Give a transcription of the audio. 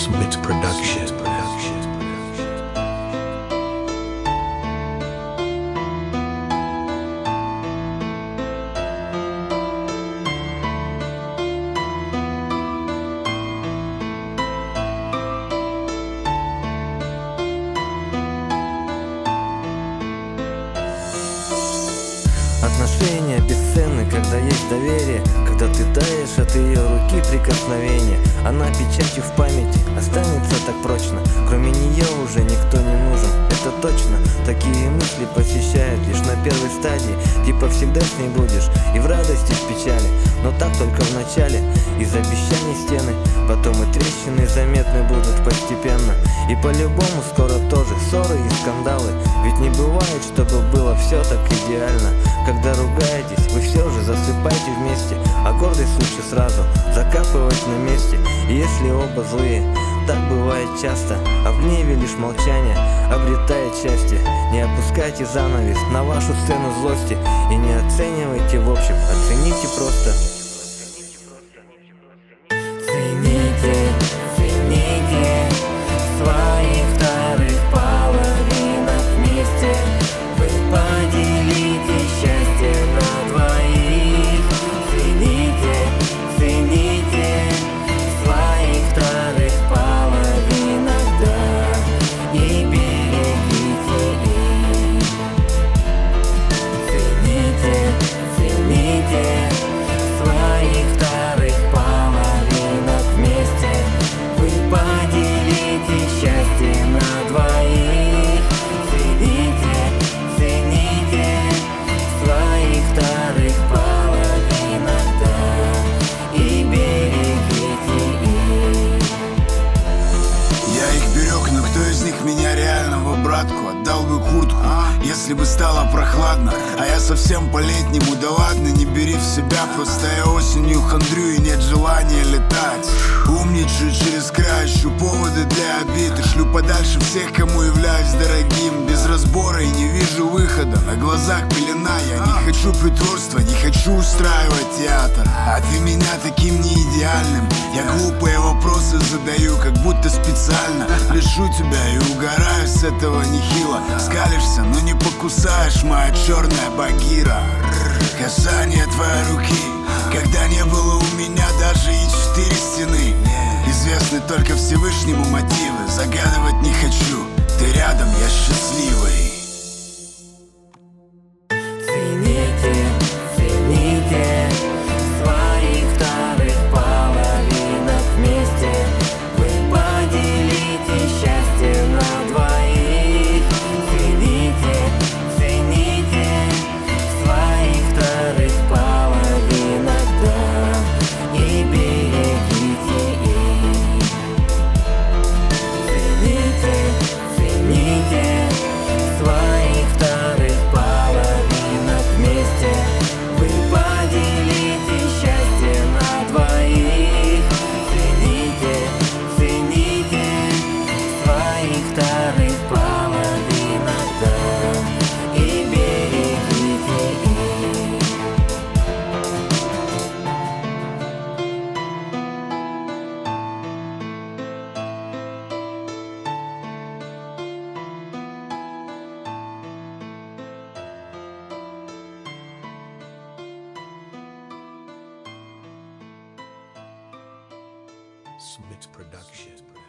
Smith Production. Отношения бесценны, когда есть доверие, когда ты таешь от ее руки прикосновения. Она печатью в памяти останется так прочно, кроме нее уже никто не нужен, это точно. Такие мысли посещают лишь на первой стадии, типа всегда с ней будешь и в радости, и в печали. Но так только в начале, из обещаний стены, потом и трещины заметны будут постепенно. И по-любому скоро тоже ссоры и скандалы, ведь не бывает, чтобы было все так идеально. Когда ругаетесь, вы все же засыпайте вместе, а гордость лучше сразу закапывать на месте. И если оба злые, так бывает часто, а в гневе лишь молчание обретает счастье. Не опускайте занавес на вашу сцену злости и не оценивайте в общем, оцените просто. Цените, цените своих вторых половинок вместе. Вы поделите счастье на двоих. Цените, цените своих вторых половинок, да, и берегите их. Цените, цените своих вторых половинок вместе. Вы поделите счастье на двоих. Цените, цените своих вторых половинок, да, и берегите их. Я их берег, но кто из них меня реального братку? Отдал бы куртку, если бы стало прохладно. А я совсем по-летнему, да ладно, не бери в себя. Просто я осенью хандрю и нет желания летать. Умничаю через край, ищу поводы для обид и шлю подальше всех, кому являюсь дорогим. Без разбора и не вижу выхода, на глазах пелена. Я не хочу притворства, не хочу устраивать театр. А ты меня таким не идеальным. Я глупые вопросы задаю, как будто специально. Лишу тебя и угораю с этого нехило. Скалишься, но не покусаешь, моя черная Багира. Касание твоей руки, когда не было у меня даже и 4 стены. Известны только Всевышнему мотивы, загадывать не хочу. Ты рядом, я счастливый. Цените, цените своих вторых половинок вместе. Вы поделите счастье на двоих. Цените, цените своих вторых половинок, да, и берегите их. Цените, цените своих вторых половинок вместе. Вы поделите счастье на двоих. Цените, цените своих вторых половинок, да, и берегите их. Smith Production.